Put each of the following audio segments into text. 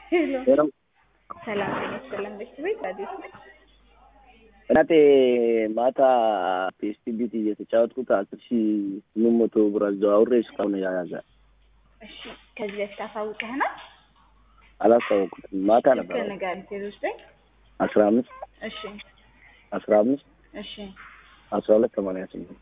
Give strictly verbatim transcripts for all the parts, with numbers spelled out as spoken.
ሄሎ ሄሎ ሰላም ሰላም ቤት ቤት አዲስ ነኝ። እናቴ ማታ ፒኤስቲቪቲ እየተጫወትኩት አስር ሺህ ስምንት መቶ ብር አዘዋውሬ እስካሁን ያያዘ። እሺ ከዚህ በፊት አሳውቀህናል? አላሳወቅኩትም። ማታ ነበር። ከነጋር ቴሮስ ላይ አስራ አምስት እሺ አስራ አምስት እሺ አስራ ሁለት ሰማንያ ስምንት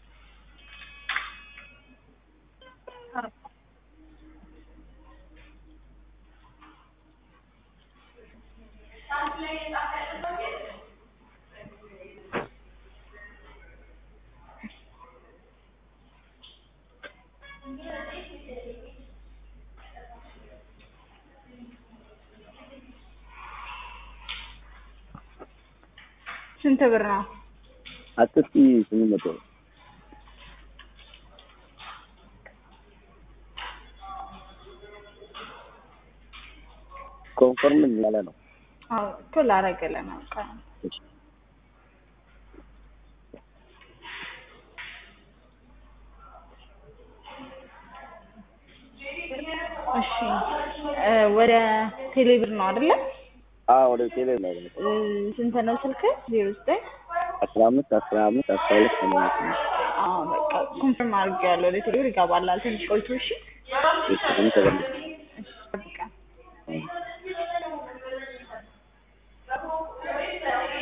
ስንት ብር ነው? አስር ሺህ ስምንት መቶ ኮንፈርም ያለ ነው። አዎ ቶሎ አረገለ ነው። እሺ ወደ ቴሌብር ነው አይደለ? አዎ ወደ ቴሌ ነው። ስንት ነው ስልክ? ዜሮ ዘጠኝ አስራ አምስት አስራ አምስት አስራ ሁለት ሰማንያ ስምንት አዎ በቃ ኮንፈርም አድርጌያለሁ። ወደ ቴሌብር ይገባላል ትንሽ ቆይቶ። እሺ እሺ